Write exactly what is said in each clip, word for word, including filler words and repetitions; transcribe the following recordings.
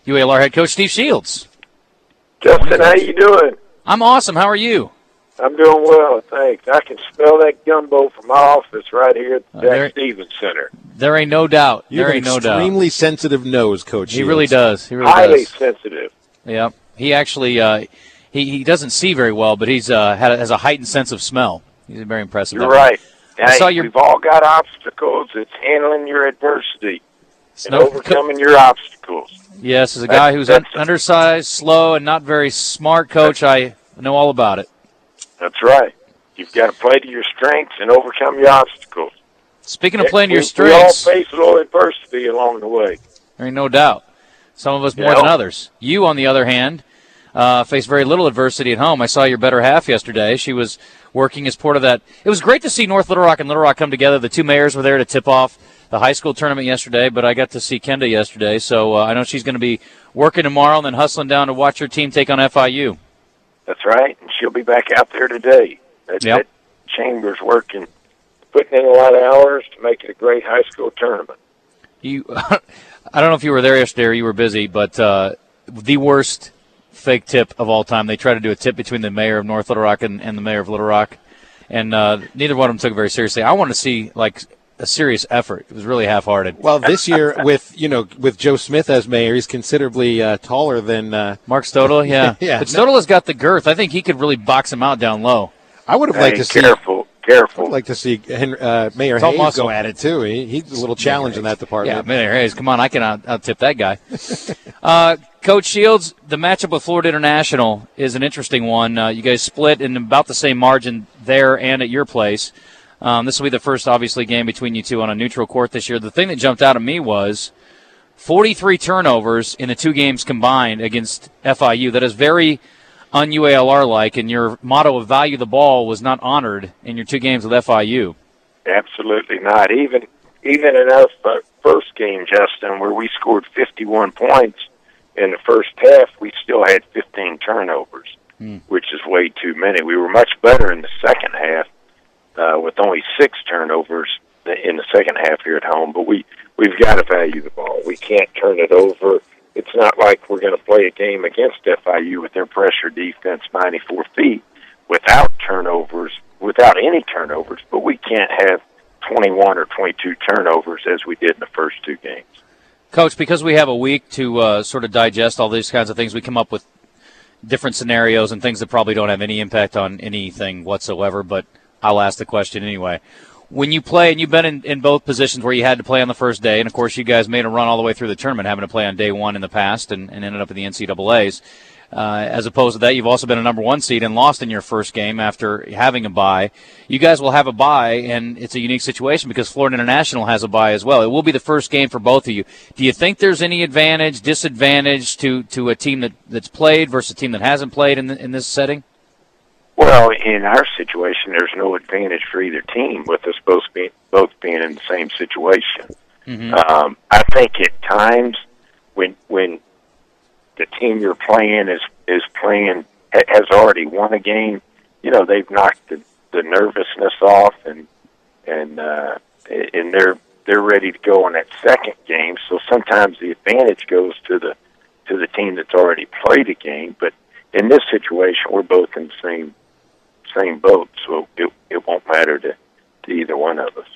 U A L R head coach Steve Shields. Justin, how you doing? I'm awesome. How are you? I'm doing well, thanks. I can smell that gumbo from my office right here at the Uh, Jack there- Stevens Center. There ain't no doubt. You have there an ain't no doubt. extremely sensitive nose, Coach He Shields. really does. He really Highly does. sensitive. Yeah. He actually uh, he he doesn't see very well, but he's uh, had a, has a heightened sense of smell. He's very impressive. You're that way. right. I Hey, saw your- we've all got obstacles. It's handling your adversity and Snow- overcoming your obstacles. Yes, as a guy That's- who's un- that's- undersized, slow, and not very smart, Coach, I know all about it. That's right. You've got to play to your strengths and overcome your obstacles. Speaking of playing to your We- strengths, We all face a little adversity along the way. there ain't no doubt. Some of us more Yeah. than others. You, on the other hand, uh, face very little adversity at home. I saw your better half yesterday. She was working as part of that. It was great to see North Little Rock and Little Rock come together. The two mayors were there to tip off the high school tournament yesterday, but I got to see Kenda yesterday, so uh, I know she's going to be working tomorrow and then hustling down to watch her team take on F I U. That's right. And she'll be back out there today. That, Yep. that Chambers working, putting in a lot of hours to make it a great high school tournament. You, I don't know if you were there yesterday or you were busy, but uh, the worst fake tip of all time. They tried to do a tip between the mayor of North Little Rock and, and the mayor of Little Rock, and uh, neither one of them took it very seriously. I wanted to see like a serious effort. It was really half-hearted. Well, this year with you know with Joe Smith as mayor, he's considerably uh, taller than uh, Mark Stodel, yeah, Yeah. But Stodel has got the girth. I think he could really box him out down low. I would have Hey, liked to see. careful, careful. I'd like to see Henry, uh, Mayor It's all Hayes muscle. go at it too. He, he's a little challenge in that Yeah, department. Mayor Hayes, come on, I can out, out tip that guy. uh, Coach Shields, the matchup with Florida International is an interesting one. Uh, you guys split in about the same margin there and at your place. Um, this will be the first, obviously, game between you two on a neutral court this year. The thing that jumped out at me was forty-three turnovers in the two games combined against F I U. That is very un-U A L R-like, and your motto of value the ball was not honored in your two games with F I U. Absolutely not. Even even in our f- first game, Justin, where we scored fifty-one points in the first half, we still had fifteen turnovers, Hmm. which is way too many. We were much better in the second half uh, with only six turnovers in the second half here at home. But we, we've got to value the ball. We can't turn it over. It's not like we're going to play a game against F I U with their pressure defense ninety-four feet without turnovers, without any turnovers, but we can't have twenty-one or twenty-two turnovers as we did in the first two games. Coach, because we have a week to uh, sort of digest all these kinds of things, we come up with different scenarios and things that probably don't have any impact on anything whatsoever, but I'll ask the question anyway. When you play, and you've been in, in both positions where you had to play on the first day, and of course you guys made a run all the way through the tournament, having to play on day one in the past and, and ended up in the N C double A's. Uh, as opposed to that, you've also been a number one seed and lost in your first game after having a bye. You guys will have a bye, and it's a unique situation because Florida International has a bye as well. It will be the first game for both of you. Do you think there's any advantage, disadvantage to, to a team that, that's played versus a team that hasn't played in, the, in this setting? Well, in our situation, there's no advantage for either team with us both being, both being in the same situation. Mm-hmm. Um, I think at times when when the team you're playing is is playing has already won a game, you know, they've knocked the, the nervousness off and and uh, and they're they're ready to go on that second game. So sometimes the advantage goes to the to the team that's already played a game. But in this situation, we're both in the same same boat, so it it won't matter to, to either one of us.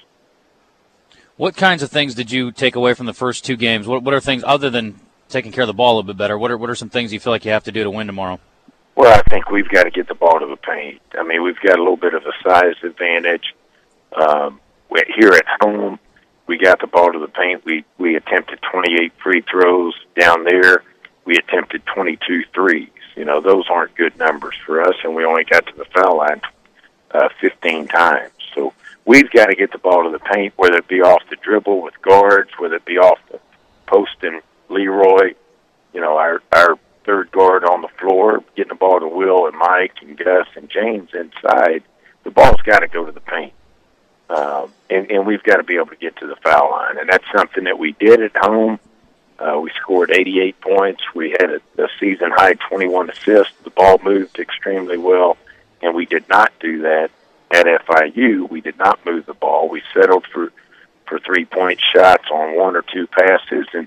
What kinds of things did you take away from the first two games? What, what are things, other than taking care of the ball a little bit better, what are what are some things you feel like you have to do to win tomorrow? Well, I think we've got to get the ball to the paint. I mean, we've got a little bit of a size advantage. Um, here at home, we got the ball to the paint. We, we attempted twenty-eight free throws down there. We attempted twenty-two threes. You know, those aren't good numbers for us, and we only got to the foul line uh, fifteen times. So we've got to get the ball to the paint, whether it be off the dribble with guards, whether it be off the post and Leroy, you know, our our third guard on the floor, getting the ball to Will and Mike and Gus and James inside. The ball's got to go to the paint. Um, and, and we've got to be able to get to the foul line. And that's something that we did at home. Uh, we scored eighty-eight points. We had a, a season-high twenty-one assists. The ball moved extremely well, and we did not do that at F I U. We did not move the ball. We settled for, for three-point shots on one or two passes and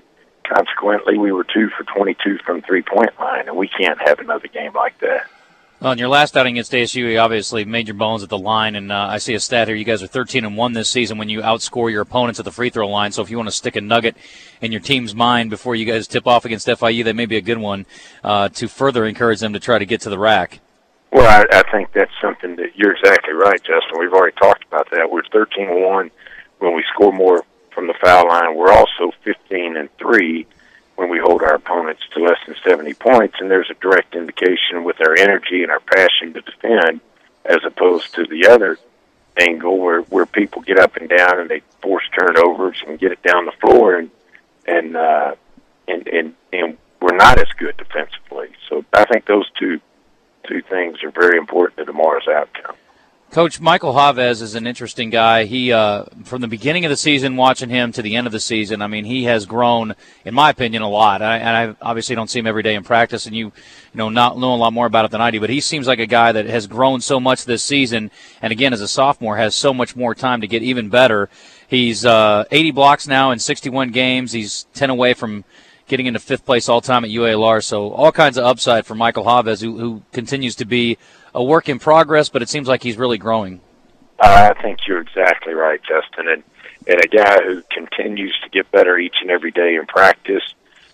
consequently, we were two for twenty-two from three-point line, and we can't have another game like that. Well, in your last outing against A S U, you obviously made your bones at the line, and uh, I see a stat here. You guys are thirteen and one this season when you outscore your opponents at the free throw line. So if you want to stick a nugget in your team's mind before you guys tip off against F I U, that may be a good one uh, to further encourage them to try to get to the rack. Well, I, I think that's something that you're exactly right, Justin. We've already talked about that. We're thirteen and one when we score more from the foul line. We're also fifteen and three when we hold our opponents to less than seventy points, and there's a direct indication with our energy and our passion to defend as opposed to the other angle where, where people get up and down and they force turnovers and get it down the floor, and and uh, and, and, and we're not as good defensively. So I think those two two things are very important to tomorrow's outcome. Coach, Michael Chavez is an interesting guy. He, uh, from the beginning of the season, watching him to the end of the season, I mean, he has grown, in my opinion, a lot. I, and I obviously don't see him every day in practice, and you, you know, not know a lot more about it than I do. But he seems like a guy that has grown so much this season, and again, as a sophomore, has so much more time to get even better. He's uh, eighty blocks now in sixty-one games. He's ten away from getting into fifth place all time at U A L R. So all kinds of upside for Michael Chavez, who, who continues to be a work in progress, but it seems like he's really growing. Uh, I think you're exactly right, Justin. And, and a guy who continues to get better each and every day in practice.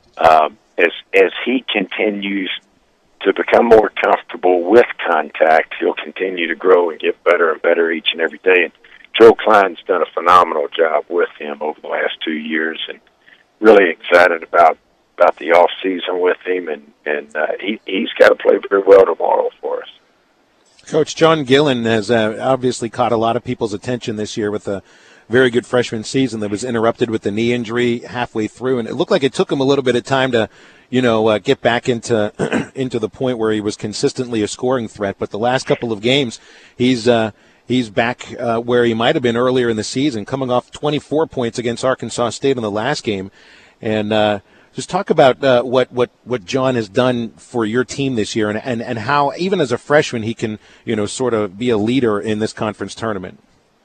Um, as as he continues to become more comfortable with contact, he'll continue to grow and get better and better each and every day. And Joe Klein's done a phenomenal job with him over the last two years, and really excited about, about the off season with him. And, and uh, he, he's got to play very well tomorrow for us. Coach, John Gillen has uh, obviously caught a lot of people's attention this year with a very good freshman season that was interrupted with the knee injury halfway through, and it looked like it took him a little bit of time to, you know, uh, get back into into the point where he was consistently a scoring threat. But the last couple of games, he's uh, he's back uh, where he might have been earlier in the season, coming off twenty-four points against Arkansas State in the last game, and. Uh, Just talk about uh, what, what, what John has done for your team this year, and, and, and how, even as a freshman, he can, you know, sort of be a leader in this conference tournament.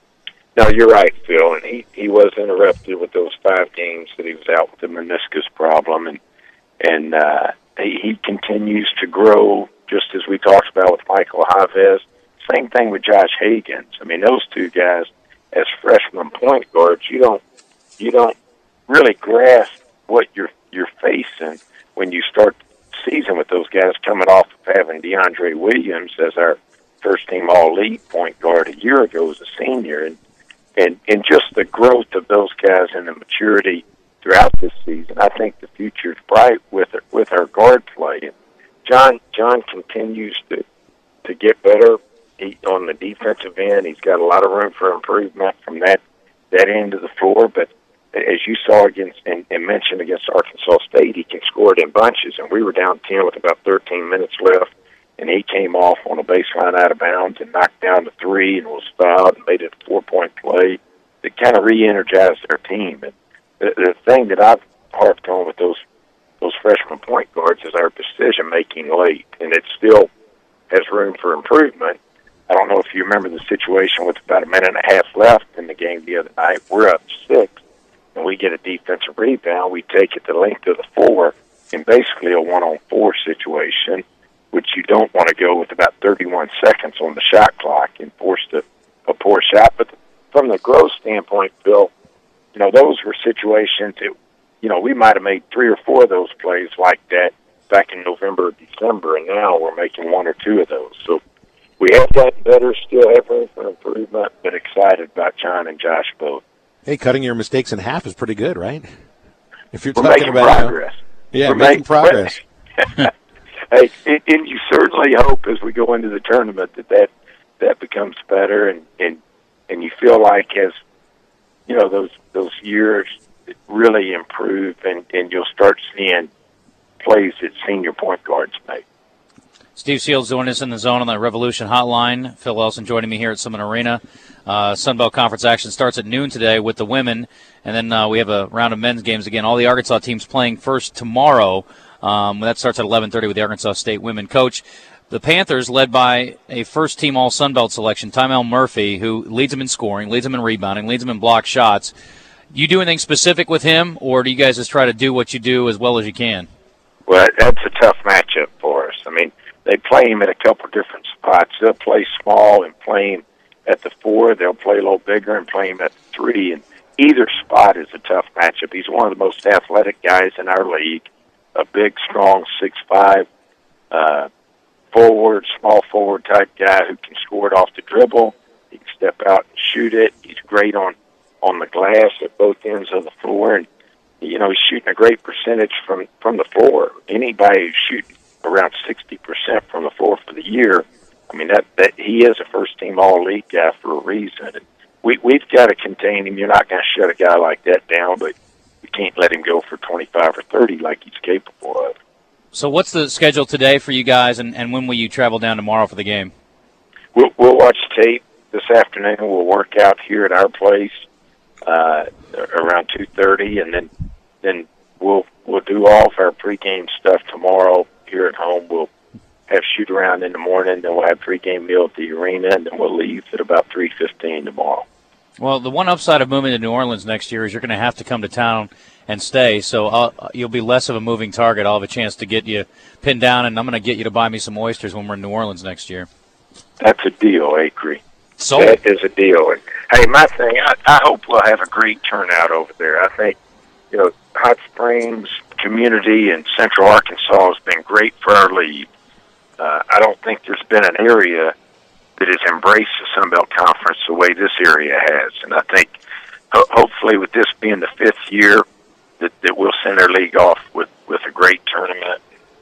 No, you're right, Phil. And he, he was interrupted with those five games that he was out with the meniscus problem, and and uh, he, he continues to grow, just as we talked about with Michael Chavez. Same thing with Josh Hagans. I mean, those two guys as freshman point guards, you don't you don't really grasp what you're you're facing when you start the season with those guys coming off of having DeAndre Williams as our first team all-league point guard a year ago as a senior, and, and, and just the growth of those guys and the maturity throughout this season. I think the future's bright with with our guard play. And John John continues to to get better he, on the defensive end. He's got a lot of room for improvement from that that end of the floor, but as you saw against and, and mentioned against Arkansas State, he can score it in bunches, and we were down ten with about thirteen minutes left, and he came off on a baseline out of bounds and knocked down the three and was fouled and made it a four-point play that kind of re-energized our team. And the, the thing that I've harped on with those those freshman point guards is our decision-making late, and it still has room for improvement. I don't know if you remember the situation with about a minute and a half left in the game the other night. We're up six. And we get a defensive rebound, we take it the length of the floor in basically a one-on-four situation, which you don't want to go with about thirty-one seconds on the shot clock and force a, a poor shot. But from the growth standpoint, Bill, you know, those were situations that, you know, we might have made three or four of those plays like that back in November or December, and now we're making one or two of those. So we have gotten better, still have room for improvement, but excited about John and Josh both. Hey, cutting your mistakes in half is pretty good, right? If you're We're talking making about progress. You know, yeah, We're making making progress. Hey, and, and you certainly hope as we go into the tournament that that, that becomes better, and, and and you feel like as you know those those years really improve, and, and you'll start seeing plays that senior point guards make. Steve Shields joining us in the zone on the Revolution Hotline. Phil Elson joining me here at Summit Arena. Uh, Sunbelt Conference action starts at noon today with the women, and then uh, we have a round of men's games again. All the Arkansas teams playing first tomorrow. Um, that starts at eleven thirty with the Arkansas State women. Coach, the Panthers, led by a first-team All-Sunbelt selection, Tymel Murphy, who leads them in scoring, leads them in rebounding, leads them in block shots. you do anything specific with him, or do you guys just try to do what you do as well as you can? Well, that's a tough matchup for us. I mean, they play him at a couple different spots. They'll play small and play him at the four. They'll play a little bigger and play him at the three. And either spot is a tough matchup. He's one of the most athletic guys in our league, a big, strong six five, uh, forward, small forward type guy who can score it off the dribble. He can step out and shoot it. He's great on, on the glass at both ends of the floor. And, you know, he's shooting a great percentage from, from the floor. Anybody who's shooting around sixty percent from the floor for the year, I mean, that, that he is a first-team all-league guy for a reason. And we, we've got to contain him. You're not going to shut a guy like that down, but you can't let him go for twenty-five or thirty like he's capable of. So what's the schedule today for you guys, and, and when will you travel down tomorrow for the game? We'll, we'll watch tape this afternoon. We'll work out here at our place uh, around two thirty, and then then we'll we'll do all of our pregame stuff tomorrow here at home. We'll have shoot around in the morning, then we'll have pregame meal at the arena, and then we'll leave at about three fifteen tomorrow. Well, the one upside of moving to New Orleans next year is you're going to have to come to town and stay, so I'll, you'll be less of a moving target. I'll have a chance to get you pinned down, and I'm going to get you to buy me some oysters when we're in New Orleans next year. That's a deal, Acre. So that is a deal. And, hey, my thing, I, I hope we'll have a great turnout over there. I think, you know, Hot Springs community in Central Arkansas has been great for our league. Uh, I don't think there's been an area that has embraced the Sun Belt Conference the way this area has. And I think ho- hopefully with this being the fifth year that, that we'll send our league off with, with a great tournament.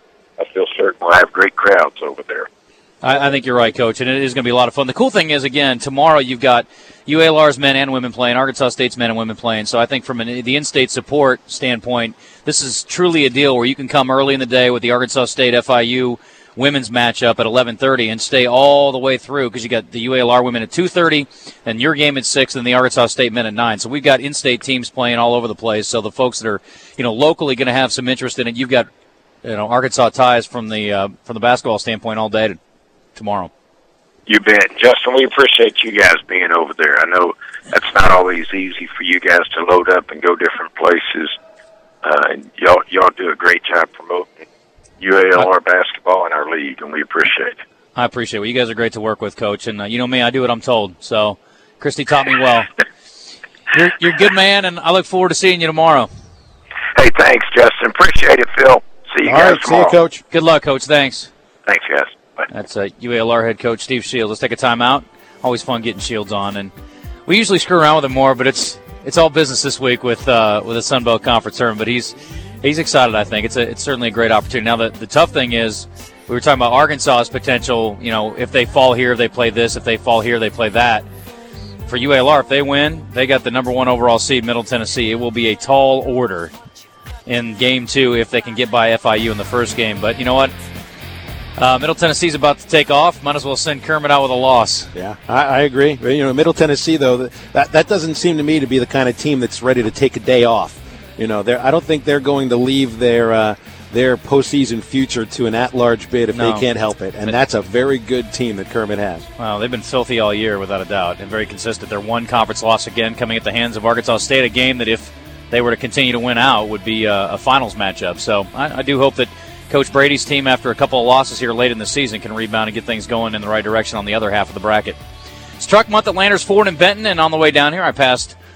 I feel certain we'll have great crowds over there. I, I think you're right, Coach, and it is going to be a lot of fun. The cool thing is, again, tomorrow you've got U A L R's men and women playing, Arkansas State's men and women playing. So I think from an, the in-state support standpoint, this is truly a deal where you can come early in the day with the Arkansas State F I U women's matchup at eleven thirty and stay all the way through, because you got the U A L R women at two thirty, and your game at six, and the Arkansas State men at nine. So we've got in-state teams playing all over the place. So the folks that are, you know, locally going to have some interest in it, you've got, you know, Arkansas ties from the uh, from the basketball standpoint all day to, tomorrow. You bet. Justin, we appreciate you guys being over there. I know that's not always easy for you guys to load up and go different places. Uh, and y'all, y'all do a great job promoting U A L R basketball in our league, and we appreciate it. I appreciate it. Well, you guys are great to work with, Coach. And uh, you know me, I do what I'm told. So Christy taught me well. You're, you're a good man, and I look forward to seeing you tomorrow. Hey, thanks, Justin. Appreciate it, Phil. See you All guys right, tomorrow. see you, Coach. Good luck, Coach. Thanks. Thanks, guys. Bye. That's uh, U A L R head coach Steve Shields. Let's take a timeout. Always fun getting Shields on, and we usually screw around with him more, but it's it's all business this week with uh, with the Sun Belt Conference tournament. But he's he's excited. I think it's a, it's certainly a great opportunity. Now the the tough thing is we were talking about Arkansas's potential. You know, if they fall here, they play this. If they fall here, they play that. For U A L R, if they win, they got the number one overall seed, Middle Tennessee. It will be a tall order in game two if they can get by F I U in the first game. But you know what? Uh, Middle Tennessee's about to take off. Might as well send Kermit out with a loss. Yeah, I, I agree. You know, Middle Tennessee, though, that that doesn't seem to me to be the kind of team that's ready to take a day off. You know, I don't think they're going to leave their uh, their postseason future to an at-large bid if No. they can't help it. And But- that's a very good team that Kermit has. Wow, they've been filthy all year, without a doubt, and very consistent. Their one conference loss again coming at the hands of Arkansas State, a game that if they were to continue to win out would be a, a finals matchup. So I, I do hope that Coach Brady's team, after a couple of losses here late in the season, can rebound and get things going in the right direction on the other half of the bracket. It's Truck Month at Landers Ford in Benton, and on the way down here, I passed